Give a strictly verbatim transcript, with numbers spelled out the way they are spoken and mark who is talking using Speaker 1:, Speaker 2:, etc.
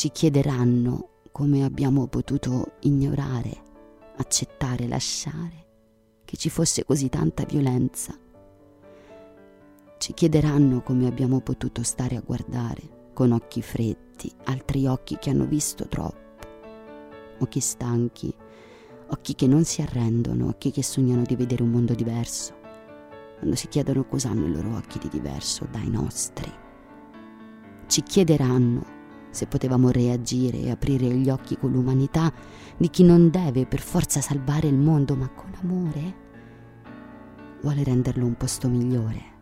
Speaker 1: Ci chiederanno come abbiamo potuto ignorare, accettare, lasciare che ci fosse così tanta violenza. Ci chiederanno come abbiamo potuto stare a guardare con occhi freddi altri occhi che hanno visto troppo, occhi stanchi, occhi che non si arrendono, occhi che sognano di vedere un mondo diverso. Quando si chiedono cosa hanno i loro occhi di diverso dai nostri. Ci chiederanno se potevamo reagire e aprire gli occhi con l'umanità di chi non deve per forza salvare il mondo, ma con amore vuole renderlo un posto migliore.